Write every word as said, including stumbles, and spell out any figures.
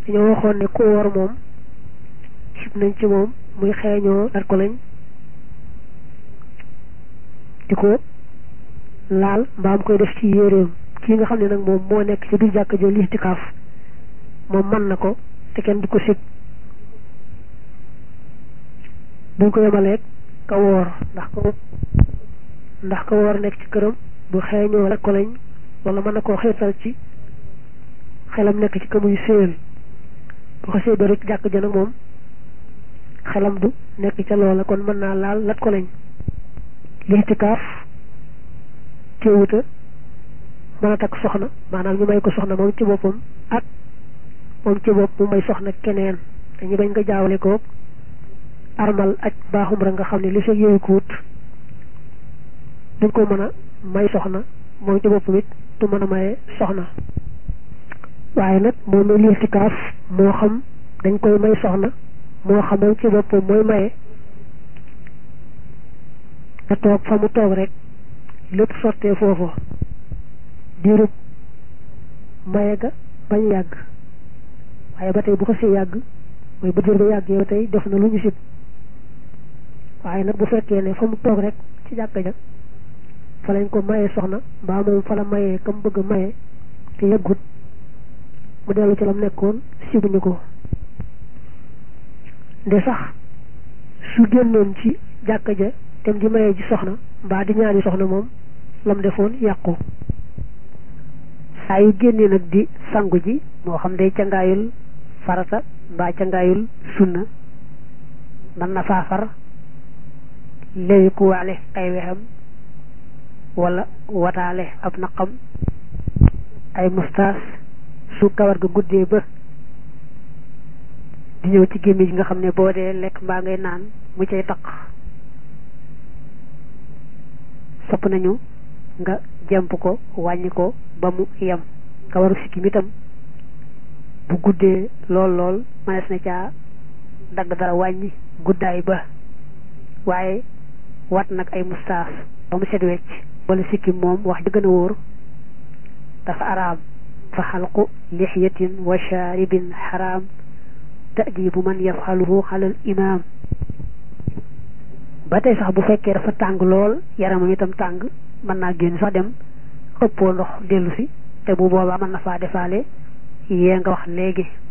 dañoo waxoon ne ku woor moom sib nañ ci moom muy xeeñoo lat ko lañ di ko laal mbaam koy def ci yéreem kii nga xam ne nag moom moo nekk ci biir jàkka jo lixtikaaf moom mën na ko te kenn du ko sib buñ ko yemaleeg ka woor ndax ko ndax ka woor nekk ci këram bu xeeñoo lat ko lañ wala mën na koo xiirtal ci xelam nekk ci ka muy séel bu xasee ba rek jàkk ja nag moom xelam du nekk ca loola kon mën naa laal lat ko lañ lixtikaaf teewuta mën a takk soxna maanaam ñu may ko soxna moom ci boppam ak moom ci bopp mu may soxna keneen dañu bañ nga jaawale ko armal aj baaxum rek nga xam ne li fekk yooyu ko wut duñ ko mën a may soxna moom ci boppam it du mën a maye soxna waaye nag moom mi lixtikaaf moo xam dañ koy may soxna moo xam moom ci boppam mooy maye nga toog fa mu toog rek lépp sottee foofu diirub maye ga bañ yàgg waaye ba tey bu ko si yàgg mooy ba diir ba yàggee ba tey def na lu ñu sib waaye nag bu fekkee ne fa mu toog rek ci jàkka ja fa lañ ko mayee soxna mbaa moom fa la mayee kam bëgg a maye te yàggut mu dellu ci lam nekkoon sibuñu ko nde sax su génnoon ci jàkka ja tem di mayee ji soxna mbaa di ñaari soxna moom lam defoon yàqu saa yu génnee nag di sangu ji moo xam day cangaayul farata mbaa cangaayul sunna mën na faafar léegi ku waale ay wexam wala wataale ab naqam ay mustaas su kawar ga guddee ba di ñëw ci gémmiñ gi nga xam ne boo dee lekk mbaa ngay naan mu cay taq sopp nañu nga jemp ko wàññi ko ba mu yem kawaru sikkim itam bu guddee lool lool mënees na caa dagg dara wàññi guddaay ba waaye wat nag ay mustaas ba mu set wecc wala sikkim moom wax ji gën a wóor dafa araam fa xalqu lixyatin wa shaaribin xaraam ta'dibu man yafxaluhu xalal imaam ba tey sax bu fekkee dafa tàng lool yaramam itam tàng mën naa génn sax dem ëppoo ndox dellu si te bu boobaa mën na faa defaale yee nga wax léegi